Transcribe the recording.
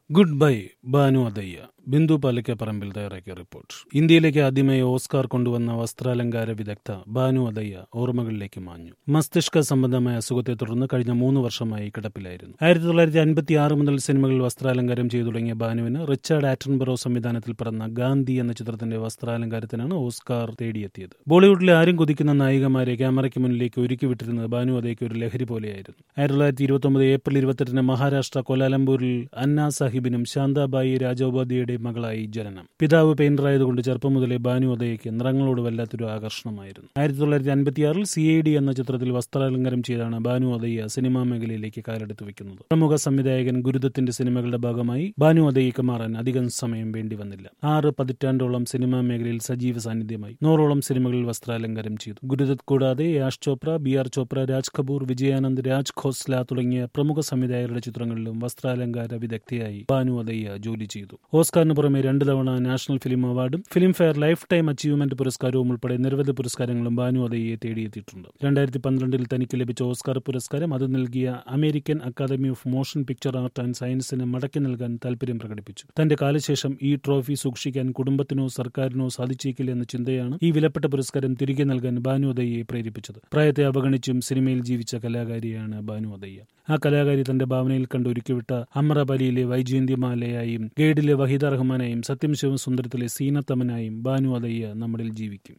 Good bye Banu അദയ്യ. ബിന്ദു പാലക്കപ്പറമ്പിൽ തയ്യാറാക്കിയ report. ഇന്ത്യയിലേക്ക് ആദ്യമായി ഓസ്കാർ കൊണ്ടുവന്ന വസ്ത്രാലങ്കാര വിദഗ്ധ ബാനു അദയ്യ ഓർമ്മകളിലേക്ക് മാഞ്ഞു. മസ്തിഷ്ക സംബന്ധമായ അസുഖത്തെ തുടർന്ന് കഴിഞ്ഞ 3 വർഷമായി കിടപ്പിലായിരുന്നു. 1956 മുതൽ സിനിമകളിൽ വസ്ത്രാലങ്കാരം ചെയ്തു തുടങ്ങിയ ബാനുവിന് റിച്ചാർഡ് ആറ്റൻബറോ സംവിധാനത്തിൽ പിറന്ന ഗാന്ധി എന്ന ചിത്രത്തിന്റെ വസ്ത്രാലങ്കാരത്തിനാണ് ഓസ്കാർ തേടിയെത്തിയത്. ബോളിവുഡിലെ ആരും കൊതിക്കുന്ന നായികമാരെ ക്യാമറയ്ക്ക് മുന്നിലേക്ക് ഒരുക്കിവിട്ടിരുന്നത് ബാനു അദയ്യയ്ക്ക് ഒരു ലഹരി പോലെയായിരുന്നു. 1929 ഏപ്രിൽ 28 മഹാരാഷ്ട്ര കോലാലംപൂരിൽ അന്നാ സാഹിബിനും ശാന്താബായി രാജോപാധ്യായുടെയും മകളായി ജനനം. പിതാവ് പെയിന്ററായതുകൊണ്ട് ചെറുപ്പം മുതലേ ബാനു അദയ്യയ്ക്ക് നിറങ്ങളോട് വല്ലാത്തൊരു ആകർഷണമായിരുന്നു. 1956 CID എന്ന ചിത്രത്തിൽ വസ്ത്രാലങ്കാരം ചെയ്താണ് ബാനു അദയ്യ സിനിമാ മേഖലയിലേക്ക് കാലെടുത്ത് വെക്കുന്നത്. പ്രമുഖ സംവിധായകൻ ഗുരുദത്തിന്റെ സിനിമകളുടെ ഭാഗമായി ബാനു അദയ്യയ്ക്ക് മാറാൻ അധികം സമയം വേണ്ടി വന്നില്ല. 6 പതിറ്റാണ്ടോളം സിനിമാ മേഖലയിൽ സജീവ സാന്നിധ്യമായി 100ഓളം സിനിമകളിൽ വസ്ത്രാലങ്കാരം ചെയ്തു. ഗുരുദത്ത് കൂടാതെ യാഷ് ചോപ്ര, BR ചോപ്ര, രാജ് കപൂർ, വിജയാനന്ദ്, രാജ് ഖോസ്ല തുടങ്ങിയ പ്രമുഖ സംവിധായകരുടെ ചിത്രങ്ങളിലും വസ്ത്രാലങ്കാര വിദഗ്ധയായി ബാനു അദയ്യ ജോലി ചെയ്തു. ഓസ്കാറിന് പുറമെ 2 തവണ നാഷണൽ ഫിലിം അവാർഡും Filmfare lifetime achievement പുരസ്കാരവും ഉൾപ്പെടെ നിരവധി പുരസ്കാരങ്ങളും ബാനു അദയ്യയെ തേടിയെത്തിയിട്ടുണ്ട്. 2012 തനിക്ക് ലഭിച്ച ഓസ്കാർ പുരസ്കാരം അത് നൽകിയ American academy of motion picture art and സയൻസിന് മടക്കി നൽകാൻ താൽപര്യം പ്രകടിപ്പിച്ചു. തന്റെ കാലശേഷം ഈ ട്രോഫി സൂക്ഷിക്കാൻ കുടുംബത്തിനോ സർക്കാരിനോ സാധിച്ചേക്കില്ല എന്ന ചിന്തയാണ് ഈ വിലപ്പെട്ട പുരസ്കാരം തിരികെ നൽകാൻ ബാനു അദയ്യയെ പ്രേരിപ്പിച്ചത്. പ്രായത്തെ അവഗണിച്ചും സിനിമയിൽ ജീവിച്ച കലാകാരിയാണ് ബാനു അദയ്യ. ആ കലാകാരി തന്റെ ഭാവനയിൽ കണ്ട് ഒരുക്കിവിട്ട അമ്രപാലിയിലെ വൈജയന്തിമാലയായും ഗൈഡിലെ വഹീദ റഹ്മാനായും സത്യം ശിവസുന്ദരത്തിലെ സീനത്തമനായും ബാനു അദയ്യ നമ്മളിൽ ജീവിക്കും.